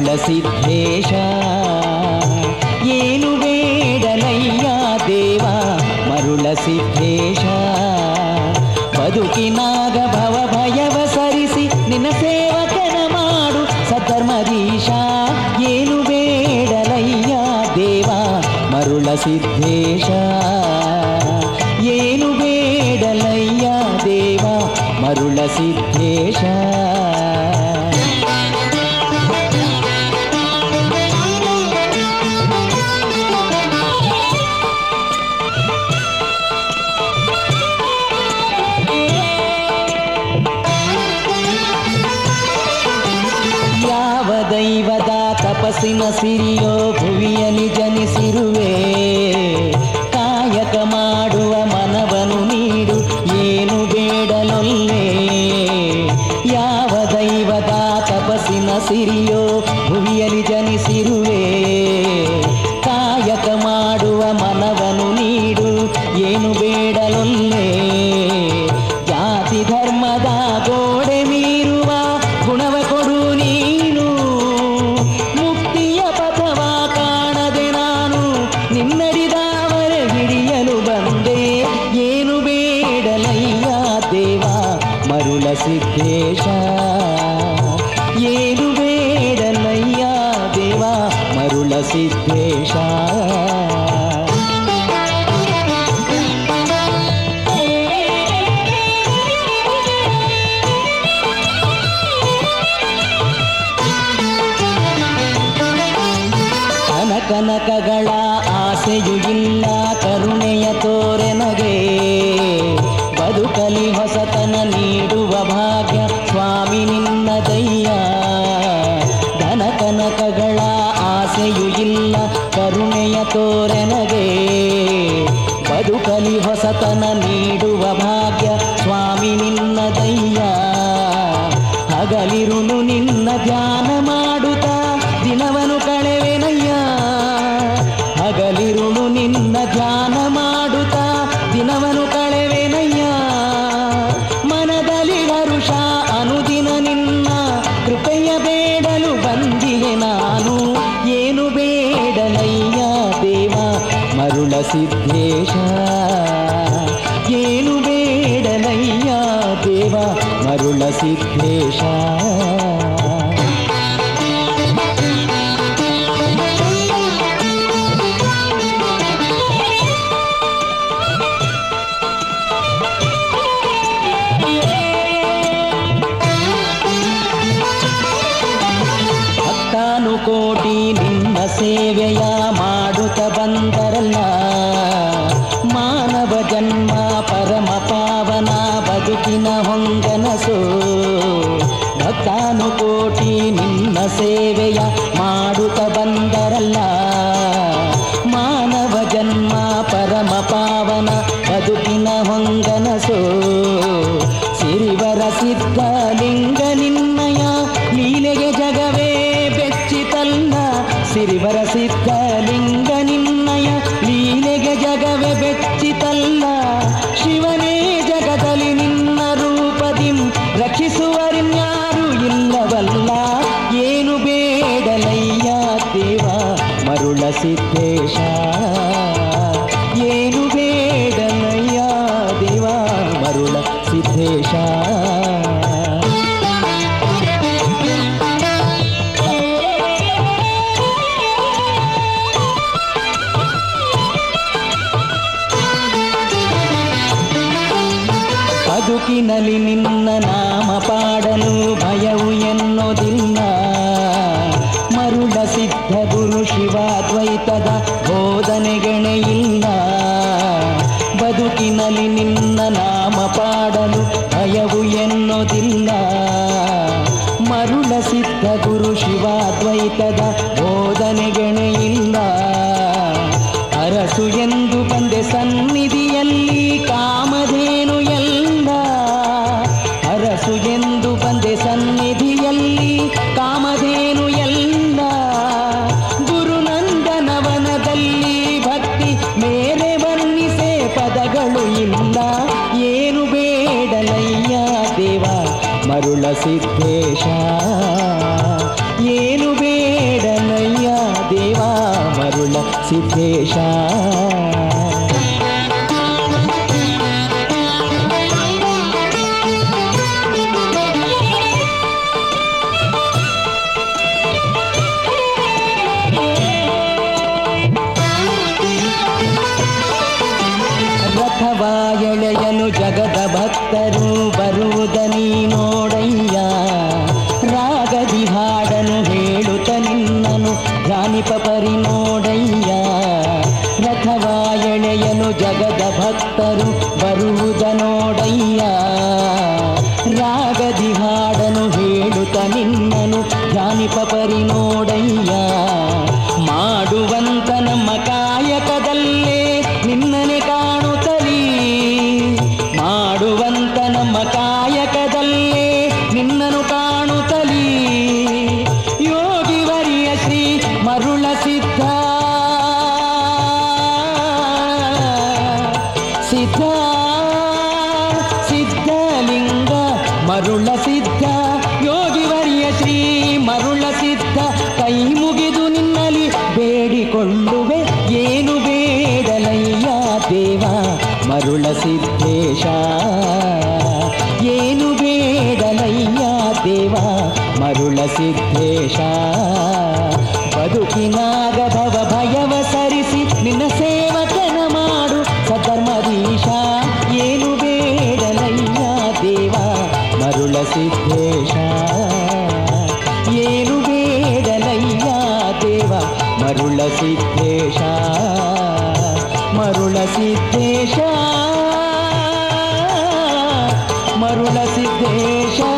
ಮರುಳ ಸಿದ್ಧೇಶ ಏನು ಬೇಡಲಯ್ಯ ದೇವ ಮರುಳ ಸಿದ್ಧೇಶ ಬದುಕಿನಾಗ ಭವ ಭಯವ ಸರಿಸಿ ನಿನ್ನ ಸೇವಕನ ಮಾಡು ಸದ್ಧರ್ಮದೀಶ ಏನು ಬೇಡಲಯ್ಯ ದೇವ ಮರುಳ ಸಿದ್ಧೇಶ ಏನು ಬೇಡಲಯ್ಯ ದೇವ ಮರುಳ ಸಿದ್ಧೇಶ ದೈವದ ತಪಸ್ಸಿನ ಸಿರಿಯೋ ಭುವಿಯಲ್ಲಿ ಜನಿಸಿರುವೆ ಕಾಯಕ ಮಾಡುವ ಮನವನ್ನು ನೀಡು ಏನು ಬೇಡಲೊಲ್ಲೆ ಯಾವ ದೈವದ ತಪಸ್ಸಿನ ಸಿರಿಯೋ ಭುವಿಯಲ್ಲಿ ಜನಿಸಿರುವೆ ಕಾಯಕ ಮಾಡುವ ಮನವನ್ನು ನೀಡು ಏನು ಬೇಡಲೊಲ್ಲೆ ಜಾತಿ ಧರ್ಮದ ಗೋಡೆ ಮೀರುವ ಗುಣವ ಕೊಡು ನೀನು ಮುಕ್ತಿಯ ಪಥವ ಕಾಣದೆ ನಾನು ನಿನ್ನಡಿದವರ ಹಿಡಿಯಲು ಬಂದೆ ಏನು ಬೇಡಲಯ್ಯ ದೇವ ಮರುಳ ಸಿದ್ಧೇಶ ಏನು ಬೇಡಲಯ್ಯ ದೇವ ಮರುಳ ಸಿದ್ಧೇಶ ಕನಕಗಳ ಆಸೆಯು ಇಲ್ಲ ಕರುಣೆಯ ತೋರೆನಗೆ ಬದುಕಲಿ ಹೊಸತನ ನೀಡುವ ಭಾಗ್ಯ ಸ್ವಾಮಿ ನಿನ್ನದಯ್ಯ ಧನ ಕನಕಗಳ ಆಸೆಯು ಇಲ್ಲ ಕರುಣೆಯ ತೋರೆನಗೆ ಬದುಕಲಿ ಹೊಸತನ ನೀಡುವ ಭಾಗ್ಯ ಸ್ವಾಮಿ ನಿನ್ನದಯ್ಯ ಹಗಲಿರುಳು ನಿನ್ನ ಧ್ಯಾನ ಮಾಡುತ್ತಾ ದಿನವನು ಕಳೆವೆನಯ್ಯ ಹಗಲಿರುಳು ನಿನ್ನ ಧ್ಯಾನ ಮಾಡುತ್ತಾ ದಿನವನು ಕಳೆವೆನಯ್ಯ ಮನದಲ್ಲಿ ಹರುಷ ಅನುದಿನ ನಿನ್ನ ಕೃಪೆಯ ಬೇಡಲು ಬಂದಿಗೆ ನಾನು ಏನು ಬೇಡಲಯ್ಯ ದೇವ ಮರುಳ ಸಿದ್ಧೇಶ ಏನು ಬೇಡಲಯ್ಯ ದೇವ ಮರುಳ ಸಿದ್ಧೇಶ ಕೋಟಿ ನಿನ್ನ ಸೇವೆಯ ಮಾಡುತ್ತ ಬಂದರಲ್ಲ ಮಾನವ ಜನ್ಮ ಪರಮ ಪಾವನ ಬದುಕಿನ ಹೊಂಗನಸು ಭಕ್ತಾನು ಕೋಟಿ ನಿನ್ನ ಸೇವೆಯ ಮಾಡುತ್ತ ಬಂದರಲ್ಲ ಮಾನವ ಜನ್ಮ ಪರಮ ಪಾವನ ಬದುಕಿನ ಹೊಂಗನಸು ಸಿರಿವರ ಸಿದ್ಧ ಲಿಂಗ ನಿನ್ನಯ ಲೀಲೆಗೆ ಜಗವೇ ಬೆಚ್ಚಿತಲ್ಲ ಸಿರಿವರ ಸಿದ್ಧ ಲಿಂಗ ನಿನ್ನಯ ಲೀಲೆಗೆ ಜಗವೇ ಬೆಚ್ಚಿತಲ್ಲ ಶಿವನೇ ಜಗದಲ್ಲಿ ನಿನ್ನ ರೂಪದಿ ರಕ್ಷಿಸುವರಿನ್ಯಾರು ಇಲ್ಲವಲ್ಲ ಏನು ಬೇಡಲಯ್ಯ ದೇವ ಮರುಳ ಸಿದ್ಧೇಶ ಏನು ಬೇಡಲಯ್ಯ ದೇವ ಮರುಳ ಸಿದ್ಧೇಶ ಬದುಕಿನಲ್ಲಿ ನಿನ್ನ ನಾಮ ಪಾಡಲು ಭಯವು ಎನ್ನೋದಿಲ್ಲ ಮರುಳ ಸಿದ್ಧ ಗುರು ಶಿವಾದ್ವೈತದ ಬೋಧನೆಗಳೆಯಿಲ್ಲ ಬದುಕಿನಲ್ಲಿ ನಿನ್ನ ನಾಮ ಪಾಡಲು ಭಯವು ಎನ್ನೋದಿಲ್ಲ ಮರುಳ ಸಿದ್ಧ ಗುರು ಶಿವಾದ್ವೈತದ ಬೋಧನೆಗಳೆಯಿಲ್ಲ ಅರಸು ಎಂದು ಬಂದೆ ಸನ್ನಿಧಿಯಲ್ಲಿ ಕಾಮಧೇನು ಎಲ್ಲ ಅರಸು ಎಂದು ಬಂದೆ ಸನ್ನಿಧಿಯಲ್ಲಿ ಕಾಮಧೇನು ಎಲ್ಲ ಗುರುನಂದನವನದಲ್ಲಿ ಭಕ್ತಿ ಮೇಲೆ ವರ್ಣಿಸೆ ಪದಗಳು ಇಲ್ಲ ಏನು ಬೇಡಲಯ್ಯ ದೇವ ಮರುಳ ಸಿದ್ಧೇಶ ಏನು ಬೇಡ ರಾಗದಿ ಹಾಡನು ಹೇಳುತ್ತ ನಿನ್ನನು ಧ್ಯಾನಿಪ ಪರಿ ನೋಡಯ್ಯ. ರಥವಾ ಎಳೆಯಲು ಜಗದ ಭಕ್ತರು ಬರುವುದ ನೋಡಯ್ಯ. ರಾಗದಿ ಹಾಡನು ಹೇಳುತ್ತ ನಿನ್ನನು ಧ್ಯಾನಿಪ ಪರಿ ನೋಡಯ್ಯ. ಮಾಡುವಂತ ನಮ್ಮ ಕಾಯಕದಲ್ಲೇ ನಿನ್ನನೆ ಕಾಣುತ್ತಲೀ. ಮಾಡುವಂತ ನಮ್ಮ ಕಾಯಕದಲ್ಲೇ ನಿನ್ನನು ಕಾಣುತ್ತಲೀ. ಯೋಗಿವರಿಯ ಶ್ರೀ ಮರುಳ ಸಿದ್ಧ ಸಿದ್ಧ ಸಿದ್ಧಲಿಂಗ ಮರುಳ ಸಿದ್ಧ. ಯೋಗಿವರಿಯ ಶ್ರೀ ಮರುಳ ಸಿದ್ಧ ಕೈ ಮುಗಿದು ನಿನ್ನಲಿ ಬೇಡಿಕೊಳ್ಳುವೆ. ಏನು ಬೇಡಲಯ್ಯ ದೇವ ಮರುಳ ಸಿದ್ಧೇಶ. ಏನು ಬೇಡಲಯ್ಯ ದೇವ ಮರುಳ ಸಿದ್ಧೇಶ. ಬದುಕಿನಾಗ ಭವ ಭಯವ ಸರಿಸಿ ನಿನ್ನ ಸೇವಕನ ಮಾಡು ಸಧರ್ಮದೀಶ. ಏನು ಬೇಡಲಯ್ಯ ದೇವ ಮರುಳ ಸಿದ್ಧೇಶ. ಏನು ಬೇಡಲಯ್ಯ ದೇವ ಮರುಳ ಸಿದ್ಧೇಶ. ಮರುಳ ಸಿದ್ಧೇಶ ಮರುಳ ಸಿದ್ಧೇಶ.